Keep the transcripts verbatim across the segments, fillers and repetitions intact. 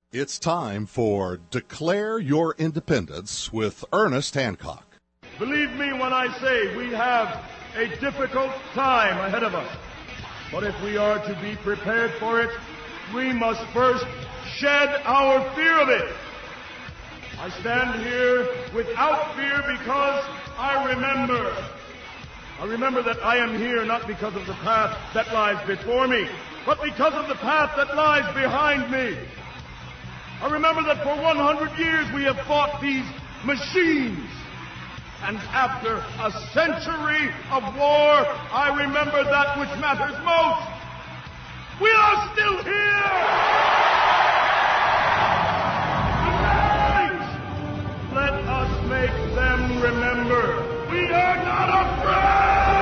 It's time for Declare Your Independence with Ernest Hancock. Believe me when I say we have a difficult time ahead of us. But if we are to be prepared for it, we must first shed our fear of it. I stand here without fear because I remember. I remember that I am here not because of the path that lies before me, but because of the path that lies behind me. I remember that for one hundred years we have fought these machines. And after a century of war, I remember that which matters most. We are still here! Tonight, let us make them remember we are not afraid!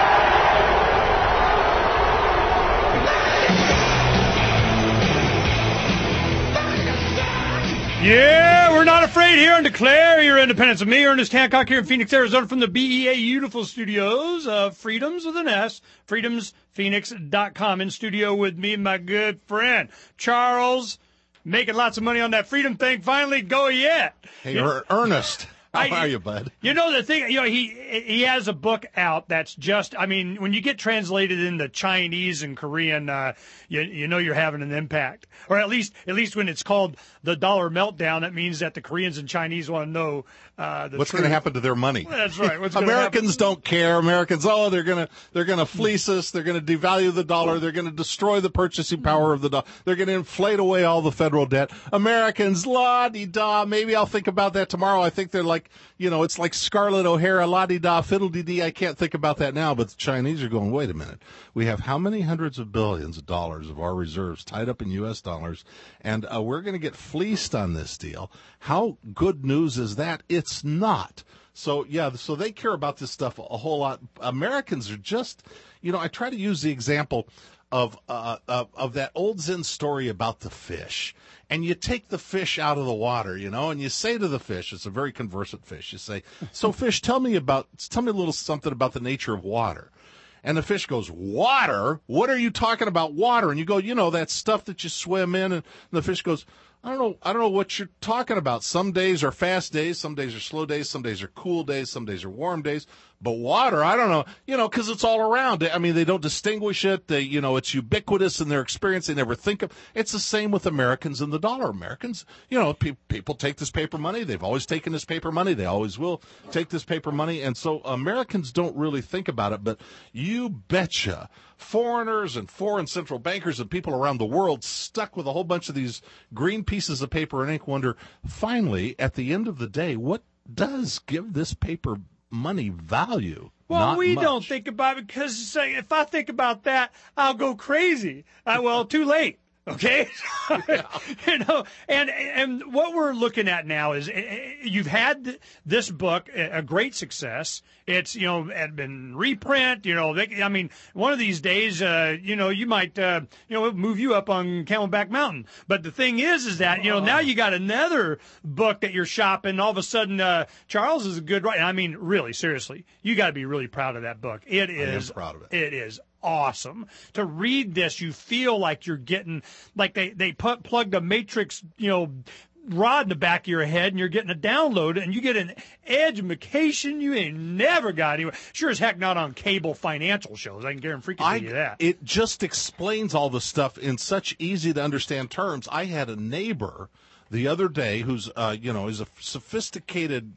Yeah, we're not afraid here and Declare Your Independence. Of me, Ernest Hancock, here in Phoenix, Arizona, from the B E A Beautiful Studios of Freedoms with an S, freedoms phoenix dot com. In studio with me, my good friend, Charles, making lots of money on that freedom thing. Finally, go yet. Hey, you, Ernest. How I, are you, bud? You know, the thing, you know, he he has a book out that's just, I mean, when you get translated into Chinese and Korean, uh, you you know you're having an impact. Or at least at least when it's called The Dollar Meltdown, it means that the Koreans and Chinese want to know uh, the what's going to happen to their money. That's right. What's Americans don't care. Americans, oh, they're going to they're going to fleece us. They're going to devalue the dollar. They're going to destroy the purchasing power of the dollar. They're going to inflate away all the federal debt. Americans, la-di-da, maybe I'll think about that tomorrow. I think they're like, you know, it's like Scarlett O'Hara, la-di-da, fiddle-dee-dee. I can't think about that now, but the Chinese are going, wait a minute. We have how many hundreds of billions of dollars of our reserves tied up in U S dollars, and uh, we're going to get fleeced on this deal. How good news is that? It's not. So, yeah, so they care about this stuff a whole lot. Americans are just, you know, I try to use the example of uh, of, of that old Zen story about the fish. And you take the fish out of the water, you know, and you say to the fish, it's a very conversant fish, you say, so fish, tell me about, tell me a little something about the nature of water. And the fish goes, water? What are you talking about, water? And you go, you know, that stuff that you swim in. And the fish goes, I don't know, I don't know what you're talking about. Some days are fast days, some days are slow days, some days are cool days, some days are warm days. But water, I don't know, you know, because it's all around. I mean, they don't distinguish it. They, you know, it's ubiquitous in their experience. They never think of. It's the same with Americans and the dollar. Americans, you know, pe- people take this paper money. They've always taken this paper money. They always will take this paper money. And so Americans don't really think about it. But you betcha, foreigners and foreign central bankers and people around the world stuck with a whole bunch of these green pieces of paper and ink wonder, finally, at the end of the day, what does give this paper money value? Well, Not we much. don't think about it because say, if I think about that, I'll go crazy. Uh, well, too late. Okay, Yeah. You know, and and what we're looking at now is you've had this book a great success. It's you know had been reprint. You know, they, I mean, one of these days, uh, you know, you might uh, you know move you up on Camelback Mountain. But the thing is, is that you know now you got another book that you're shopping. All of a sudden, uh, Charles is a good writer. I mean, really, seriously, you got to be really proud of that book. It is I am proud of it. It is awesome to read this. You feel like you're getting like they they put plugged a matrix you know rod in the back of your head and you're getting a download and you get an education you ain't never got anywhere. Sure as heck not on cable financial shows. I can guarantee I, you that. It just explains all the stuff in such easy to understand terms. I had a neighbor the other day who's uh you know is a sophisticated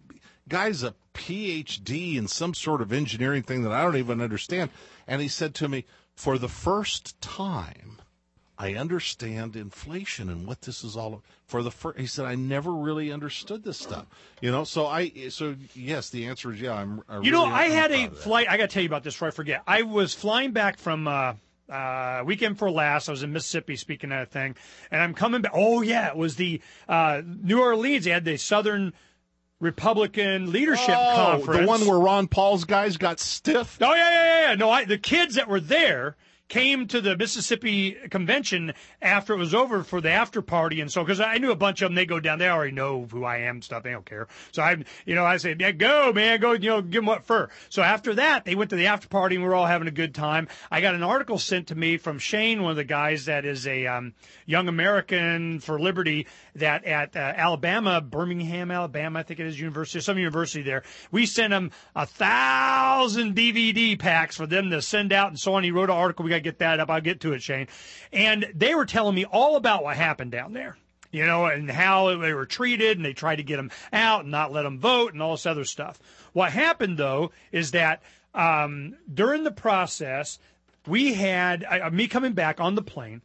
guy's a P H D in some sort of engineering thing that I don't even understand. And he said to me, for the first time, I understand inflation and what this is all about. For the first, he said, I never really understood this stuff. You know, so I, so yes, the answer is yeah. I'm. I you really know, am I had proud a of that. flight. I got to tell you about this before I forget. I was flying back from uh, uh, Weekend for Laughs. I was in Mississippi speaking at a thing, and I'm coming back. Oh yeah, it was the uh, New Orleans. They had the Southern Republican Leadership oh, Conference. the one where Ron Paul's guys got stiff. Oh yeah, yeah, yeah. No, I, the kids that were there came to the Mississippi convention after it was over for the after party. And so, because I knew a bunch of them, they go down, they already know who I am and stuff. They don't care. So I, you know, I said, yeah, go, man, go, you know, give them what for. So after that, they went to the after party and we were all having a good time. I got an article sent to me from Shane, one of the guys that is a um, young American for liberty that at uh, Alabama, Birmingham, Alabama, I think it is university, some university there. We sent him a thousand D V D packs for them to send out and so on. He wrote an article. We got to get that up. I'll get to it, Shane. And they were telling me all about what happened down there, you know, and how they were treated, and they tried to get them out and not let them vote and all this other stuff. What happened, though, is that um, during the process, we had uh, me coming back on the plane.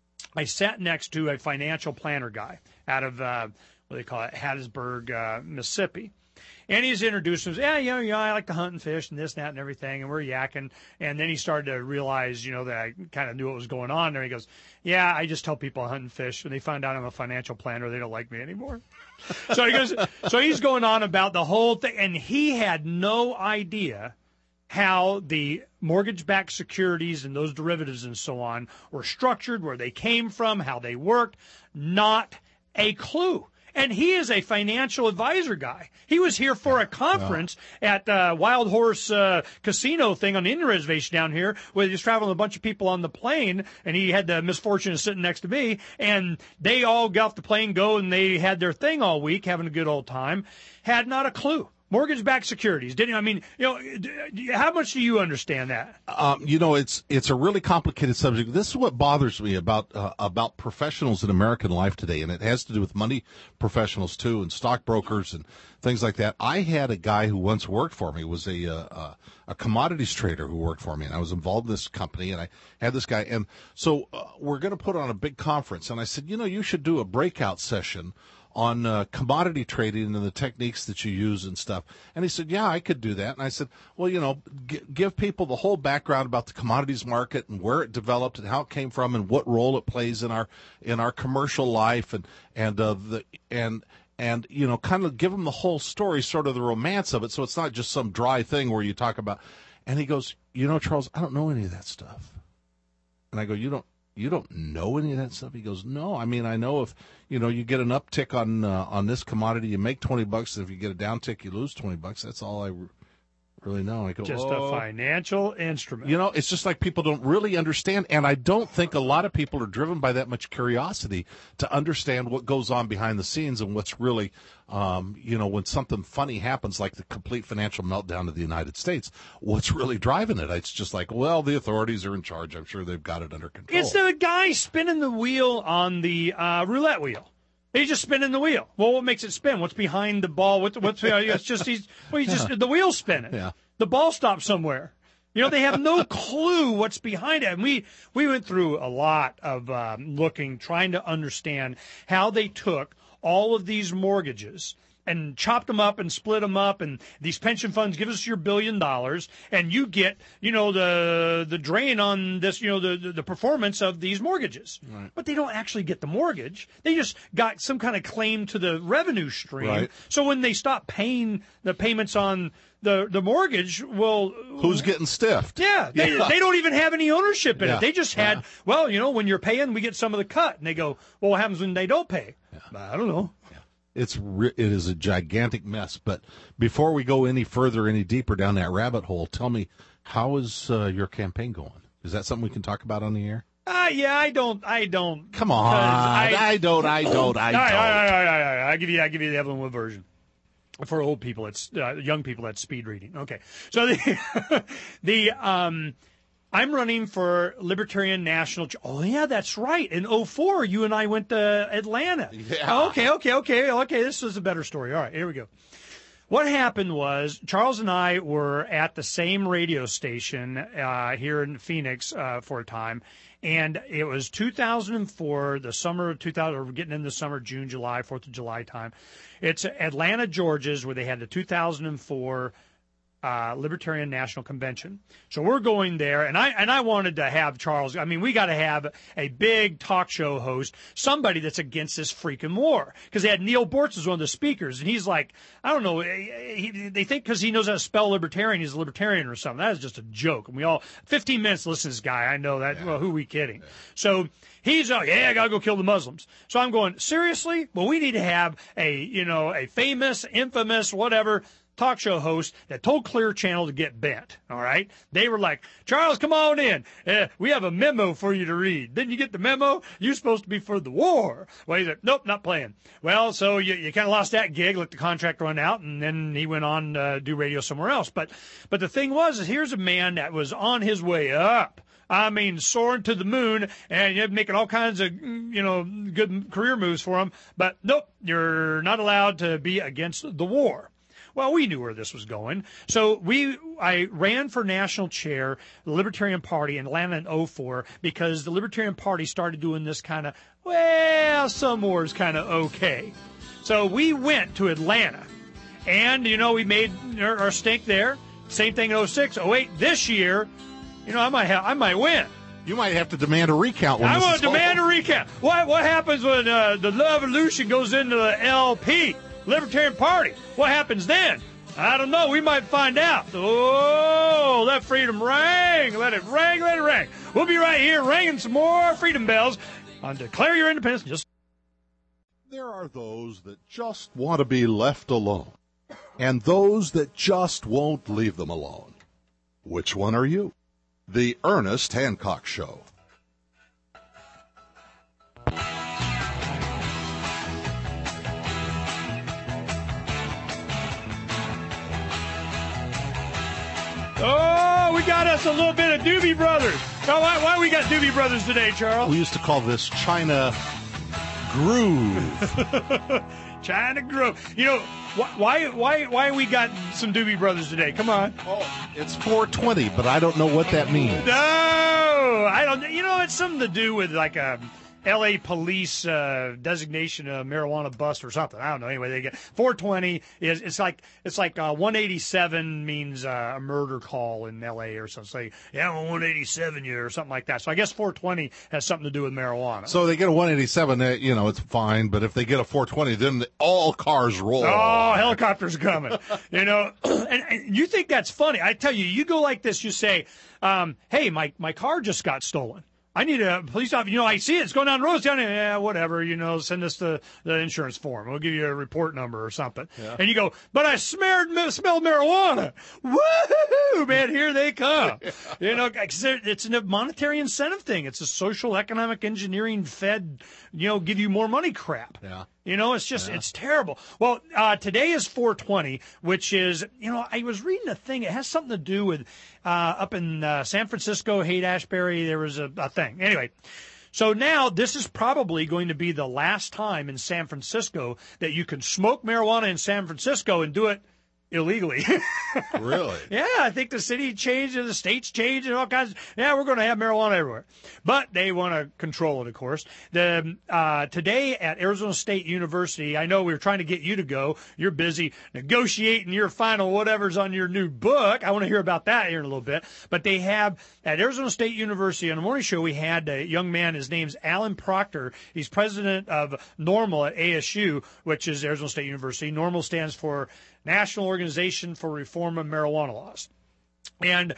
I sat next to a financial planner guy out of, uh, what do they call it, Hattiesburg, uh, Mississippi. And he's introduced him, yeah, you know, you know, I like to hunt and fish and this, and that, and everything. And we're yakking. And then he started to realize, you know, that I kind of knew what was going on there. He goes, yeah, I just tell people I hunt and fish. When they find out I'm a financial planner, they don't like me anymore. So he goes, so he's going on about the whole thing. And he had no idea how the mortgage-backed securities and those derivatives and so on were structured, where they came from, how they worked. Not a clue. And he is a financial advisor guy. He was here for a conference wow. at uh, Wild Horse uh, Casino thing on the Indian Reservation down here, where he was traveling with a bunch of people on the plane, and he had the misfortune of sitting next to me, and they all got off the plane, go, and they had their thing all week, having a good old time. Had not a clue. Mortgage-backed securities. Didn't I mean? You know, how much do you understand that? Um, you know, it's it's a really complicated subject. This is what bothers me about uh, about professionals in American life today, and it has to do with money professionals too, and stockbrokers and things like that. I had a guy who once worked for me, was a uh, a commodities trader who worked for me, and I was involved in this company, and I had this guy, and so uh, we're going to put on a big conference, and I said, you know, you should do a breakout session on uh, commodity trading and the techniques that you use and stuff. And he said, yeah, I could do that. And I said, well, you know, g- give people the whole background about the commodities market and where it developed and how it came from and what role it plays in our in our commercial life, and and uh, the and and you know, kind of give them the whole story, sort of the romance of it, so it's not just some dry thing where you talk about. And he goes, you know, Charles, I don't know any of that stuff. And I go, you don't You don't know any of that stuff? He goes, no. I mean, I know if, you know, you get an uptick on uh, on this commodity, you make twenty bucks. If you get a downtick, you lose twenty bucks. That's all I r- really know. I go, just oh. a financial instrument. You know, it's just like people don't really understand. And I don't think a lot of people are driven by that much curiosity to understand what goes on behind the scenes and what's really, um, you know, when something funny happens, like the complete financial meltdown of the United States, what's really driving it? It's just like, well, the authorities are in charge. I'm sure they've got it under control. It's the guy spinning the wheel on the uh, roulette wheel. He's just spinning the wheel. Well, what makes it spin? What's behind the ball? What's, what's you know, it's just he's well, he's just the wheel's spinning. Yeah. The ball stops somewhere. You know, they have no clue what's behind it. And we we went through a lot of um, looking, trying to understand how they took all of these mortgages and chopped them up and split them up, and these pension funds give us your billion dollars, and you get, you know, the the drain on this, you know, the the, the performance of these mortgages. Right. But they don't actually get the mortgage. They just got some kind of claim to the revenue stream. Right. So when they stop paying the payments on the the mortgage, well, who's getting stiffed? Yeah, they, yeah. they don't even have any ownership in yeah. it. They just had, yeah. well, you know, when you're paying, we get some of the cut, and they go, well, what happens when they don't pay? Yeah. I don't know. It's re- it is a gigantic mess. But before we go any further, any deeper down that rabbit hole, tell me, how is uh, your campaign going? Is that something we can talk about on the air? Uh, yeah, I don't, I don't. Come on, I, I don't, I don't, I don't. All right, all right, all right, all right. I give you, I give you the Evelyn Wood version. For old people, it's uh, young people. That's speed reading. Okay, so the the um. I'm running for Libertarian National. Oh, yeah, that's right. In oh four, you and I went to Atlanta. Yeah. Okay, okay, okay, okay. This is a better story. All right, here we go. What happened was Charles and I were at the same radio station uh, here in Phoenix uh, for a time, and it was two thousand four, the summer of two thousand. We're getting in the summer, June, July, Fourth of July time. It's Atlanta, Georgia's, where they had the two thousand four uh, Libertarian National Convention. So we're going there, and I and I wanted to have Charles. I mean, we got to have a big talk show host, somebody that's against this freaking war, because they had Neil Bortz as one of the speakers, and he's like, I don't know, he, they think because he knows how to spell libertarian, he's a libertarian or something. That is just a joke. And we all fifteen minutes to listen to this guy. I know that. Yeah. Well, who are we kidding? Yeah. So he's like, yeah, I gotta go kill the Muslims. So I'm going, seriously? Well, we need to have a you know a famous, infamous, whatever talk show host that told Clear Channel to get bent, all right? They were like, Charles, come on in. Uh, we have a memo for you to read. Didn't you get the memo? You're supposed to be for the war. Well, he's like, nope, not playing. Well, so you, you kind of lost that gig, let the contract run out, and then he went on to uh, do radio somewhere else. But, but the thing was, is here's a man that was on his way up. I mean, soaring to the moon, and you're making all kinds of, you know, good career moves for him. But nope, you're not allowed to be against the war. Well, we knew where this was going. So we, I ran for national chair, the Libertarian Party in Atlanta in oh four, because the Libertarian Party started doing this kind of, well, some wars kind of okay. So we went to Atlanta, and, you know, we made our, our stink there. Same thing in oh six, oh eight. This year, you know, I might have, I might win. You might have to demand a recount. When I this want is to demand over. a recount. What, what happens when uh, the Revolution goes into the L P? Libertarian Party. What happens then? I don't know. We might find out. Oh, let freedom ring. Let it ring. Let it ring. We'll be right here ringing some more freedom bells on Declare Your Independence. Just There are those that just want to be left alone, and those that just won't leave them alone. Which one are you? The Ernest Hancock Show. Oh, we got us a little bit of Doobie Brothers. Oh, why, why we got Doobie Brothers today, Charles? We used to call this China Groove. China Groove. You know, why why why we got some Doobie Brothers today? Come on. Oh, it's four twenty, but I don't know what that means. No, I don't. You know, it's something to do with like a L A police uh, designation of marijuana bust or something. I don't know. Anyway, they get four twenty is it's like it's like uh, one eighty-seven means uh, a murder call in L A or something. Say, yeah, I'm a one eighty-seven you or something like that. So I guess four twenty has something to do with marijuana. So they get a one eighty-seven, uh, you know, it's fine. But if they get a four twenty, then all cars roll. Oh, helicopters coming. You know, and, and you think that's funny? I tell you, you go like this. You say, um, "Hey, my my car just got stolen. I need a police officer. You know, I see it. It's going down the road. It's down there. Yeah, whatever. You know, send us the, the insurance form. We'll give you a report number or something." Yeah. And you go, "But I smeared, smelled marijuana." Woo-hoo, man, here they come. Yeah. You know, it's a monetary incentive thing. It's a social economic engineering Fed, you know, give you more money crap. Yeah. You know, it's just, yeah. it's terrible. Well, uh, today is four twenty, which is, you know, I was reading a thing. It has something to do with uh, up in uh, San Francisco, Haight-Ashbury, there was a, a thing. Anyway, so now this is probably going to be the last time in San Francisco that you can smoke marijuana in San Francisco and do it illegally. Really? Yeah, I think the city changed and the state's changed and all kinds. Of, yeah, we're going to have marijuana everywhere. But they want to control it, of course. The uh, today at Arizona State University, I know we were trying to get you to go. You're busy negotiating your final whatever's on your new book. I want to hear about that here in a little bit. But they have at Arizona State University on the morning show, we had a young man. His name's Alan Proctor. He's president of NORML at A S U, which is Arizona State University. NORML stands for National Organization for Reform of Marijuana Laws. And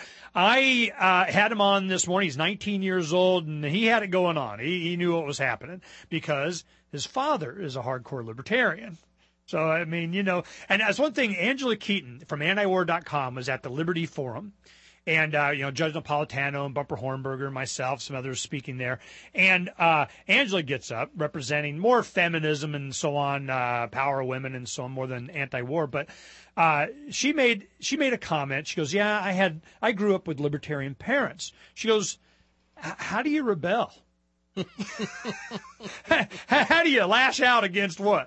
I uh, had him on this morning. He's nineteen years old, and he had it going on. He, he knew what was happening because his father is a hardcore libertarian. So, I mean, you know, and that's one thing. Angela Keaton from anti war dot com was at the Liberty Forum. And, uh, you know, Judge Napolitano and Bumper Hornberger and myself, some others speaking there. And uh, Angela gets up representing more feminism and so on, uh, power of women and so on, more than anti-war. But uh, she made she made a comment. She goes, yeah, I had I grew up with libertarian parents. She goes, how do you rebel? How do you lash out against what?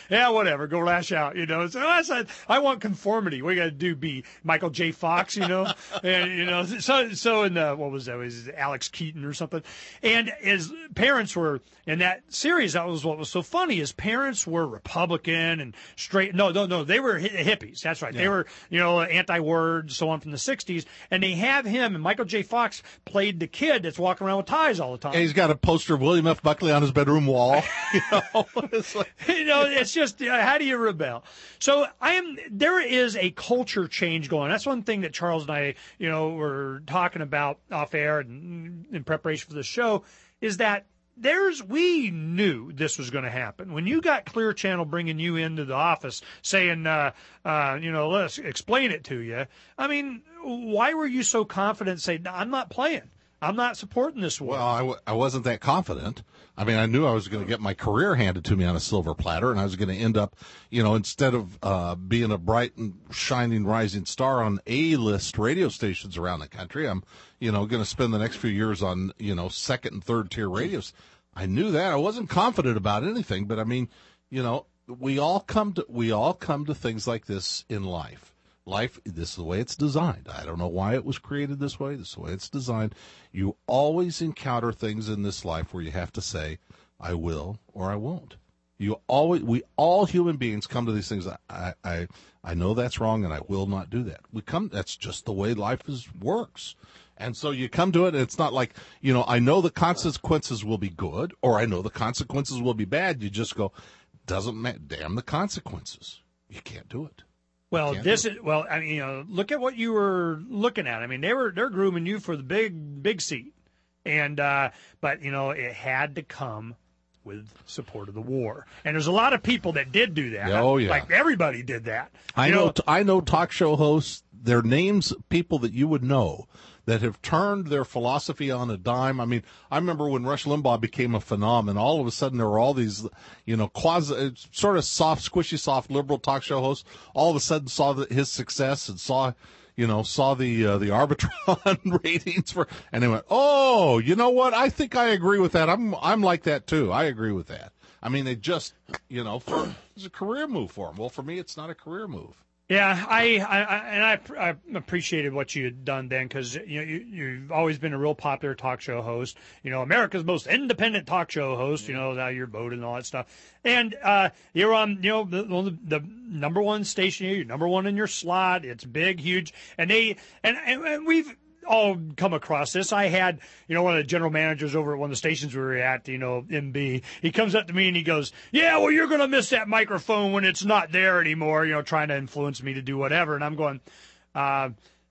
yeah, whatever, go lash out, you know. So I said, I want conformity. We got to do be Michael J. Fox, you know, and you know, so so in the what was that? Was it Alex Keaton or something? And his parents were in that series. That was what was so funny. His parents were Republican and straight. No, no, no, they were hippies. That's right. Yeah. They were, you know, anti-word, so on from the sixties. And they have him, and Michael J. Fox played the kid that's walking around with ties all the time. And he's got a poster of William F. Buckley on his bedroom wall. You know, it's like, you know, it's just uh, how do you rebel? So I am. There is a culture change going on. That's one thing that Charles and I, you know, were talking about off air and in preparation for the show. Is that there's we knew this was going to happen when you got Clear Channel bringing you into the office saying, uh, uh, you know, let's explain it to you. I mean, why were you so confident? Saying, no, I'm not playing. I'm not supporting this war. Well, I, w- I wasn't that confident. I mean, I knew I was going to get my career handed to me on a silver platter, and I was going to end up, you know, instead of uh, being a bright and shining rising star on A-list radio stations around the country, I'm, you know, going to spend the next few years on, you know, second and third tier radios. I knew that. I wasn't confident about anything, but I mean, you know, we all come to we all come to things like this in life. Life, this is the way it's designed. I don't know why it was created this way. This is the way it's designed. You always encounter things in this life where you have to say, I will or I won't. You always, we all human beings come to these things. I, I, I know that's wrong and I will not do that. We come, that's just the way life is, works. And so you come to it, and it's not like, you know, I know the consequences will be good or I know the consequences will be bad. You just go, doesn't matter. Damn the consequences. You can't do it. Well, this is well. I mean, you know, look at what you were looking at. I mean, they were they're grooming you for the big big seat, and uh, but you know, it had to come with support of the war. And there's a lot of people that did do that. Oh yeah, like everybody did that. I you know, know. I know talk show hosts. Their names, people that you would know that have turned their philosophy on a dime. I mean, I remember when Rush Limbaugh became a phenomenon, all of a sudden there were all these, you know, quasi, sort of soft, squishy, soft liberal talk show hosts, all of a sudden saw the, his success and saw, you know, saw the, uh, the Arbitron ratings for, and they went, oh, you know what? I think I agree with that. I'm, I'm like that too. I agree with that. I mean, they just, you know, for, it's a career move for them. Well, for me, it's not a career move. Yeah, I, I, I and I, I appreciated what you had done then because you know you, you've always been a real popular talk show host. You know, America's most independent talk show host. You know, now you're voted and all that stuff. And uh, you're on, you know, the, the, the number one station here. You're number one in your slot. It's big, huge, and they and, and, and we've all come across this. I had, you know, one of the general managers over at one of the stations we were at, you know, M B. He comes up to me and he goes, yeah, well, you're going to miss that microphone when it's not there anymore, you know, trying to influence me to do whatever. And I'm going, uh,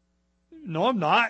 no, I'm not.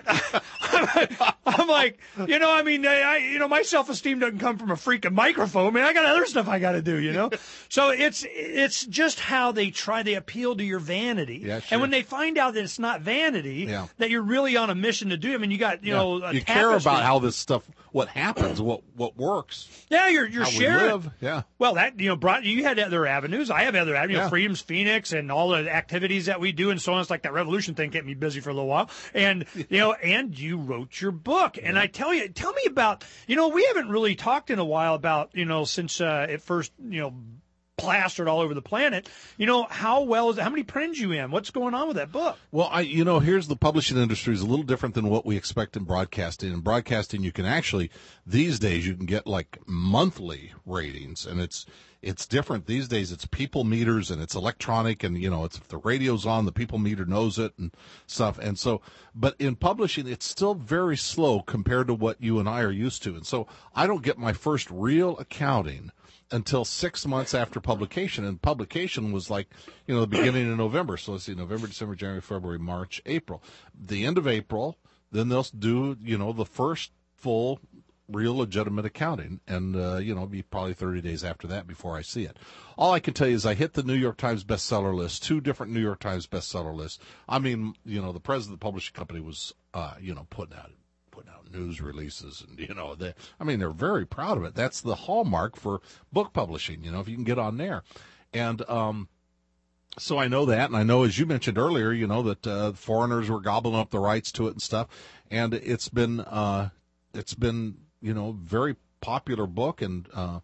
I'm like, you know, I mean, I, you know, my self-esteem doesn't come from a freaking microphone. I mean, I got other stuff I got to do, you know? So it's, it's just how they try, they appeal to your vanity. Yeah, sure. And when they find out that it's not vanity, yeah. that you're really on a mission to do, I mean, you got, you yeah. know, a you tapestry. care about how this stuff, what happens, what, what works. Yeah, you're, you're how sharing. we live. Yeah. Well, that, you know, brought, you had other avenues. I have other avenues, you know, yeah. Freedom's Phoenix and all the activities that we do and so on. It's like that revolution thing kept me busy for a little while. And, you know, and you wrote your book. And I tell you, tell me about, you know, we haven't really talked in a while about, you know, since uh, it first, you know, plastered all over the planet, you know, how well is it, how many prints you in? What's going on with that book? Well, I, you know, here's the publishing industry is a little different than what we expect in broadcasting. In broadcasting, you can actually, these days, you can get like monthly ratings, and it's, it's different. These days, it's people meters and it's electronic, and, you know, it's, if the radio's on, the people meter knows it and stuff. And so, but in publishing, it's still very slow compared to what you and I are used to. And so I don't get my first real accounting until six months after publication. And publication was like, you know, the beginning of November. So let's see, November, December, January, February, March, April. The end of April, then they'll do, you know, the first full real legitimate accounting. And, uh, you know, it'll be probably thirty days after that before I see it. All I can tell you is I hit the New York Times bestseller list, two different New York Times bestseller lists. I mean, you know, the president of the publishing company was, uh, you know, putting out putting out news releases, and, you know, they, I mean, they're very proud of it. That's the hallmark for book publishing, you know, if you can get on there. And, um, so I know that, and I know, as you mentioned earlier, you know, that, uh, foreigners were gobbling up the rights to it and stuff. And it's been, uh, it's been, you know, very popular book, and, uh,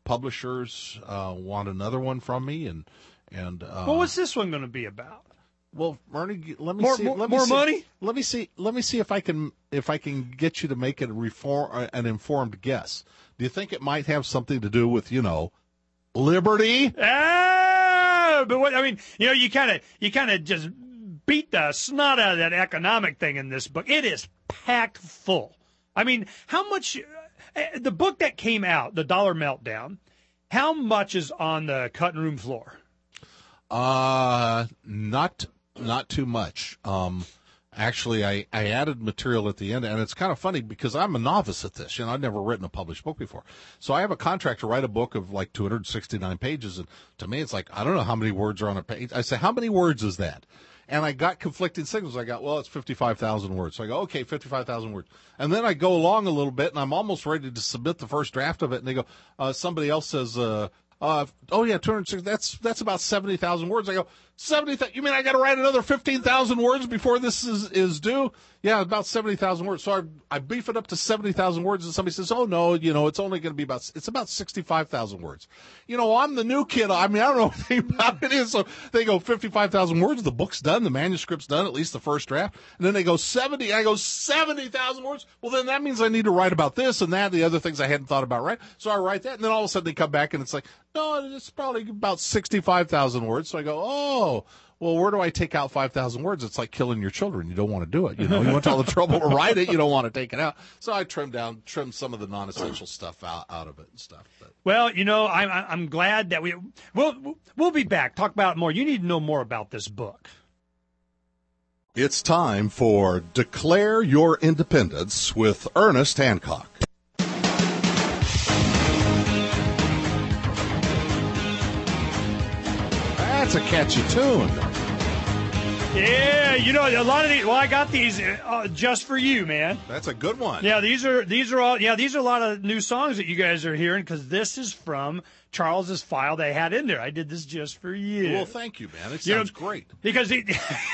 publishers uh, want another one from me, and and uh, well, what's this one going to be about? Well, Ernie, let me more, see. More, let me more see, money? Let me see. Let me see if I can if I can get you to make it a reform an informed guess. Do you think it might have something to do with, you know, liberty? Ah, but what I mean, you know, you kind of you kind of just beat the snot out of that economic thing in this book. It is packed full. I mean, how much uh, the book that came out, The Dollar Meltdown, how much is on the cutting room floor? Uh, not not too much. Um, actually, I, I added material at the end, and it's kind of funny because I'm a novice at this. You know, I've never written a published book before. So I have a contract to write a book of like two hundred sixty-nine pages, and to me, it's like, I don't know how many words are on a page. I say, how many words is that? And I got conflicting signals. I got, well, it's fifty-five thousand words. So I go, okay, fifty-five thousand words. And then I go along a little bit, and I'm almost ready to submit the first draft of it, and they go, uh, somebody else says, uh, Uh, oh yeah, two hundred sixty. That's that's about seventy thousand words. I go seventy. You mean I got to write another fifteen thousand words before this is is due? Yeah, about seventy thousand words. So I I beef it up to seventy thousand words, and somebody says, oh no, you know, it's only going to be about it's about sixty five thousand words. You know, I'm the new kid. I mean, I don't know anything about it. So they go fifty five thousand words. The book's done. The manuscript's done. At least the first draft. And then they go seventy. I go seventy thousand words. Well, then that means I need to write about this and that, and the other things I hadn't thought about. Right. So I write that, and then all of a sudden they come back and it's like, no, it's probably about sixty-five thousand words. So I go, oh, well, where do I take out five thousand words? It's like killing your children. You don't want to do it. You know, you want all the trouble to write it. You don't want to take it out. So I trimmed down, trimmed some of the non-essential stuff out, out of it and stuff. But. Well, you know, I'm, I'm glad that we, we'll, we'll be back. Talk about it more. You need to know more about this book. It's time for Declare Your Independence with Ernest Hancock. That's a catchy tune. Yeah, you know, a lot of these. Well, I got these uh, just for you, man. That's a good one. Yeah, these are these are all. Yeah, these are a lot of new songs that you guys are hearing because this is from Charles's file they had in there. I did this just for you. Well, thank you, man. It sounds you know, great. Because he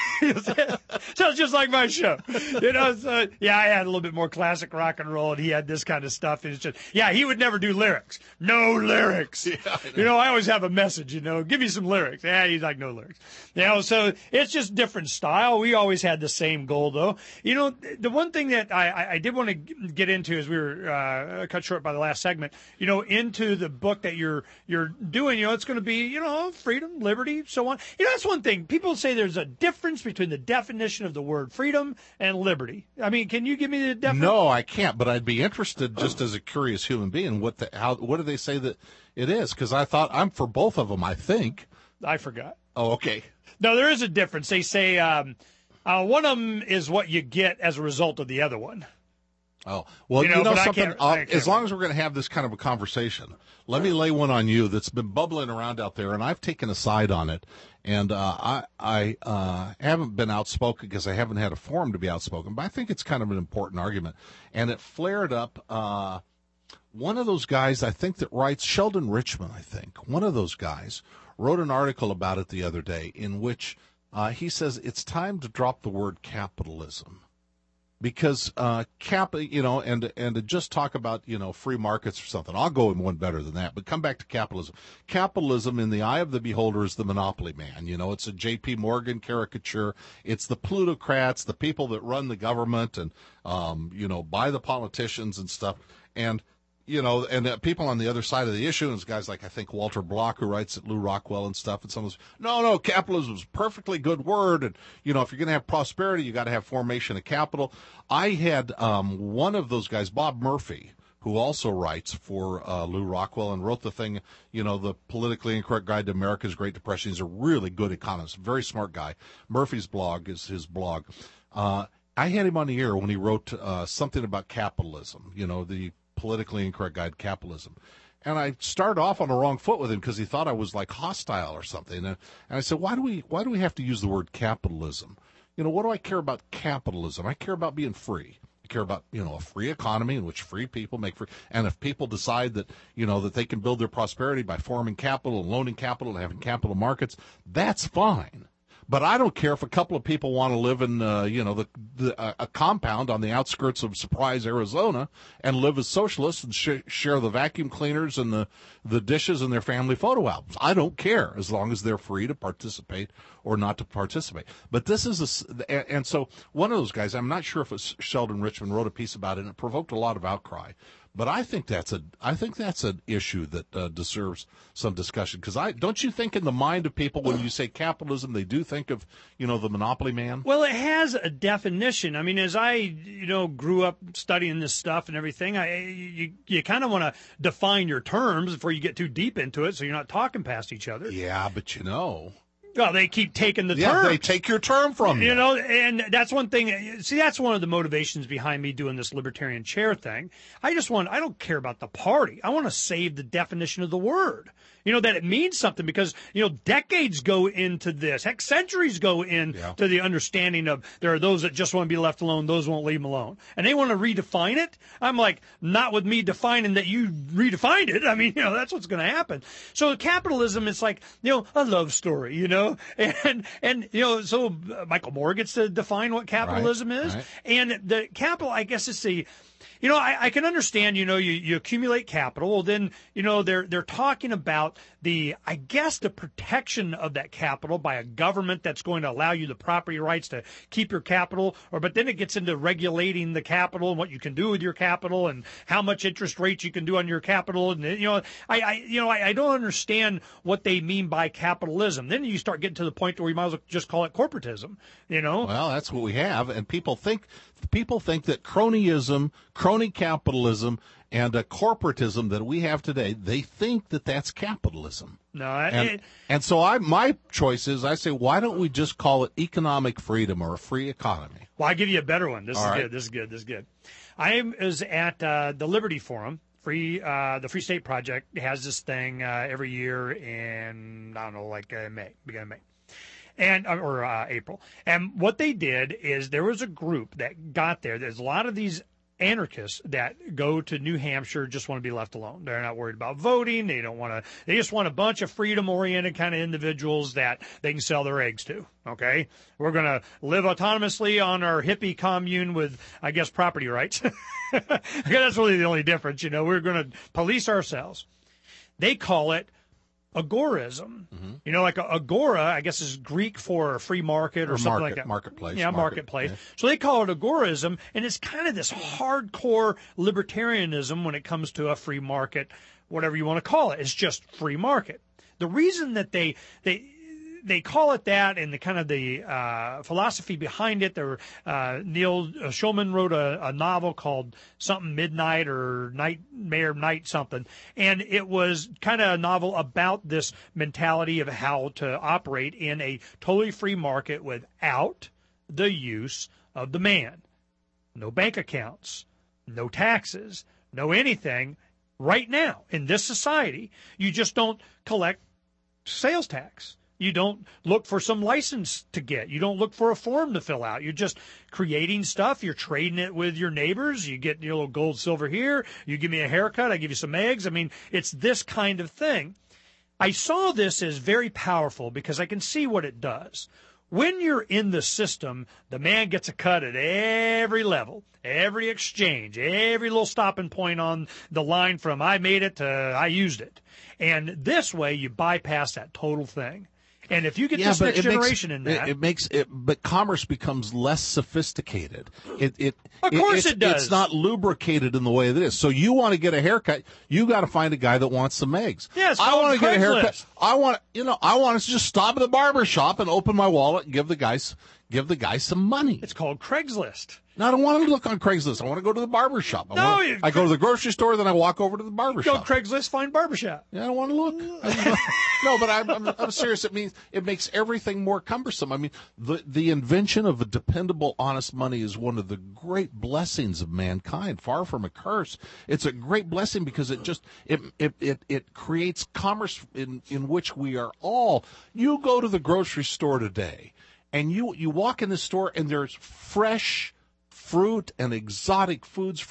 sounds just like my show. You know, so, yeah, I had a little bit more classic rock and roll, and he had this kind of stuff. It's just, yeah, he would never do lyrics. No lyrics. Yeah, know. You know, I always have a message. You know, give me some lyrics. Yeah, he's like no lyrics. You know, so it's just different style. We always had the same goal, though. You know, the one thing that I, I did want to get into as we were uh, cut short by the last segment. You know, into the book that you're you're doing, you know, it's going to be, you know, freedom, liberty, so on. You know, that's one thing. People say there's a difference between the definition of the word freedom and liberty. I mean, can you give me the definition? No, I can't, but I'd be interested, just as a curious human being, what the, how, what do they say that it is? Because I thought I'm for both of them, I think. I forgot. Oh, okay. No, there is a difference. They say um, uh, one of them is what you get as a result of the other one. Oh, well, you know, you know but I something, can't- uh, I can't as long as we're going to have this kind of a conversation, let me lay one on you that's been bubbling around out there, and I've taken a side on it, and uh, I, I uh, haven't been outspoken because I haven't had a forum to be outspoken, but I think it's kind of an important argument, and it flared up. Uh, one of those guys, I think, that writes, Sheldon Richman, I think, one of those guys wrote an article about it the other day in which uh, he says it's time to drop the word capitalism. Because uh, cap, you know, and and to just talk about, you know, free markets or something. I'll go in one better than that. But come back to capitalism. Capitalism, in the eye of the beholder, is the monopoly man. You know, it's a J P Morgan caricature. It's the plutocrats, the people that run the government, and um, you know, buy the politicians and stuff. And you know, and uh, people on the other side of the issue, and there's guys like, I think, Walter Block, who writes at Lou Rockwell and stuff, and some of those, no, no, capitalism is a perfectly good word, and, you know, if you're going to have prosperity, you got to have formation of capital. I had um, one of those guys, Bob Murphy, who also writes for uh, Lou Rockwell and wrote the thing, you know, the Politically Incorrect Guide to America's Great Depression. He's a really good economist, very smart guy. Murphy's blog is his blog. Uh, I had him on the air when he wrote uh, something about capitalism, you know, the Politically Incorrect Guide to Capitalism. And I started off on the wrong foot with him because he thought I was like hostile or something. And, and I said, why do we why do we have to use the word capitalism? You know, what do I care about capitalism? I care about being free. I care about, you know, a free economy in which free people make free. And if people decide that, you know, that they can build their prosperity by forming capital and loaning capital and having capital markets, that's fine. But I don't care if a couple of people want to live in, uh, you know, the, the uh, a compound on the outskirts of Surprise, Arizona, and live as socialists and sh- share the vacuum cleaners and the, the dishes in their family photo albums. I don't care as long as they're free to participate or not to participate. But this is a, and, and so one of those guys, I'm not sure if it's Sheldon Richman, wrote a piece about it, and it provoked a lot of outcry. But I think that's a, I think that's an issue that uh, deserves some discussion. Because I don't you think in the mind of people when you say capitalism, they do think of, you know, the monopoly man? Well, it has a definition. I mean, as I, you know, grew up studying this stuff and everything, I you, you kind of want to define your terms before you get too deep into it, so you're not talking past each other. Yeah, but you know. Well, they keep taking the yeah, term. they take your term from you. You know, and that's one thing. See, that's one of the motivations behind me doing this libertarian chair thing. I just want, I don't care about the party. I want to save the definition of the word. You know, that it means something because, you know, decades go into this. Heck, centuries go into yeah. the understanding of there are those that just want to be left alone, those won't leave them alone. And they want to redefine it. I'm like, not with me defining that you redefined it. I mean, you know, that's what's going to happen. So capitalism is like, you know, a love story, you know, and, and, you know, so Michael Moore gets to define what capitalism right, is. Right. And the capital, I guess it's the, you know, I, I can understand, you know, you, you accumulate capital. Well, then, you know, they're they're talking about the, I guess, the protection of that capital by a government that's going to allow you the property rights to keep your capital. Or, but then it gets into regulating the capital and what you can do with your capital and how much interest rates you can do on your capital. And, you know, I, I you know, I, I don't understand what they mean by capitalism. Then you start getting to the point where you might as well just call it corporatism, you know? Well, that's what we have. And people think, people think that cronyism, crony capitalism, and a corporatism that we have today, they think that that's capitalism. No, and, it, and so I, my choice is, I say, why don't we just call it economic freedom or a free economy? Well, I'll give you a better one. This All is right. good. This is good. This is good. I was at uh, the Liberty Forum. Free, uh, the Free State Project has this thing uh, every year in, I don't know, like uh, May, beginning of May. And or uh, April. And what they did is there was a group that got there. There's a lot of these anarchists that go to New Hampshire, just want to be left alone. They're not worried about voting. They don't want to, they just want a bunch of freedom-oriented kind of individuals that they can sell their eggs to, okay? We're going to live autonomously on our hippie commune with, I guess, property rights. That's really the only difference, you know. We're going to police ourselves. They call it agorism. Mm-hmm. You know, like a, agora, I guess, is Greek for free market or, or something market, like that. Marketplace. Yeah, market, marketplace. Yeah. So they call it agorism, and it's kind of this hardcore libertarianism when it comes to a free market, whatever you want to call it. It's just free market. The reason that they they they call it that, and the kind of the uh, philosophy behind it. There, uh, Neil Schulman wrote a, a novel called something Midnight or Nightmare Night something, and it was kind of a novel about this mentality of how to operate in a totally free market without the use of the man. No bank accounts, no taxes, no anything. Right now, in this society, you just don't collect sales tax. You don't look for some license to get. You don't look for a form to fill out. You're just creating stuff. You're trading it with your neighbors. You get your little gold, silver here. You give me a haircut. I give you some eggs. I mean, it's this kind of thing. I saw this as very powerful because I can see what it does. When you're in the system, the man gets a cut at every level, every exchange, every little stopping point on the line from I made it to I used it. And this way, you bypass that total thing. And if you get yeah, this next generation makes, in that, it, it makes it. But commerce becomes less sophisticated. It, it of course, it, it does. It's not lubricated in the way that it is. So you want to get a haircut, you got to find a guy that wants some eggs. Yeah, it's I want to get a haircut. Craigslist. I want, you know, I want to just stop at the barber shop and open my wallet and give the guys give the guy some money. It's called Craigslist. No, I don't want to look on Craigslist. I want to go to the barber shop. I, no, want to, you, I go to the grocery store, then I walk over to the barber go shop. Go Craigslist, find barbershop. Yeah, I don't want to look. No, but I'm, I'm, I'm serious. It means it makes everything more cumbersome. I mean, the the invention of a dependable, honest money is one of the great blessings of mankind. Far from a curse, it's a great blessing because it just it it it, it creates commerce in in which we are all. You go to the grocery store today, and you you walk in the store, and there's fresh fruit and exotic foods from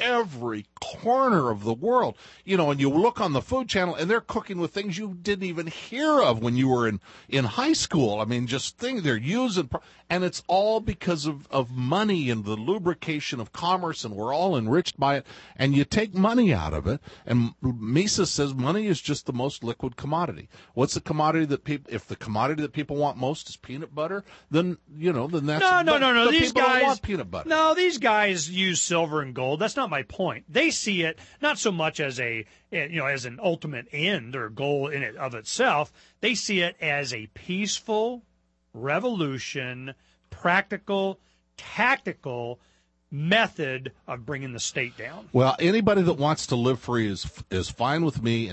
every corner of the world. You know, and you look on the Food Channel, and they're cooking with things you didn't even hear of when you were in, in high school. I mean, just things they're using. And it's all because of, of money and the lubrication of commerce, and we're all enriched by it. And you take money out of it, and Mises says money is just the most liquid commodity. What's the commodity that people, if the commodity that people want most is peanut butter, then, you know, then that's, no, no, no, no. The These people guys don't want peanut butter. No, these guys use silver and gold. That's not my point. They see it not so much as a, you know, as an ultimate end or goal in it of itself. They see it as a peaceful revolution, practical, tactical method of bringing the state down. Well, anybody that wants to live free is is fine with me.